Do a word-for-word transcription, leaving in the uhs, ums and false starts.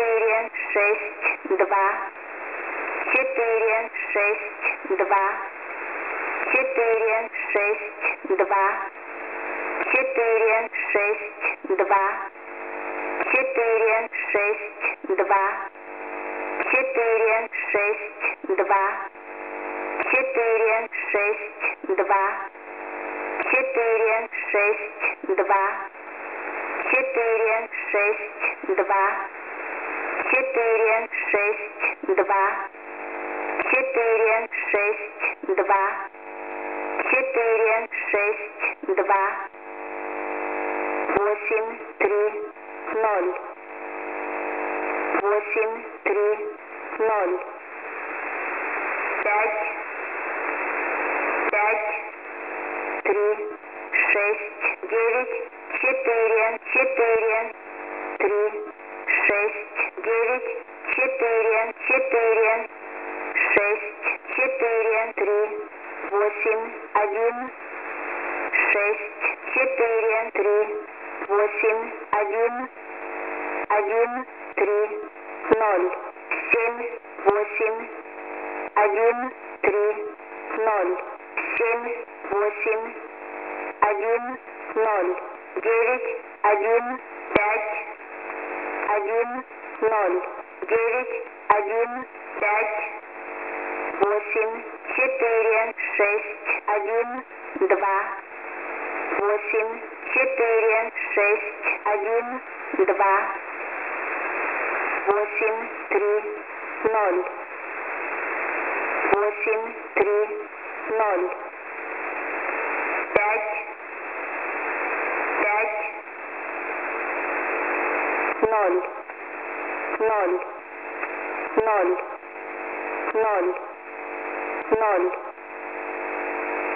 четыре, шесть, два, четыре, шесть, два, четыре, шесть, два, четыре, шесть, два, четыре, шесть, два, четыре, шесть, два, четыре, шесть, два, четыре, шесть, два, четыре, шесть, два, четыре, шесть, два, четыре, шесть, два, четыре, шесть, два, восемь, три, ноль, восемь, три, ноль, пять, пять, три, шесть, девять, четыре, четыре, три, шесть, девять, четыре, четыре, шесть, четыре, три, восемь, один, шесть, четыре, три, восемь, один, один, три, ноль, семь, восемь, один, три, ноль, семь, восемь, один, ноль, девять, один, пять, один, ноль, девять, один, пять, восемь, четыре, шесть, один, два, восемь, четыре, шесть, один, два, восемь, три, ноль, восемь, три, ноль, пять, пять, ноль, ноль, ноль, ноль, ноль.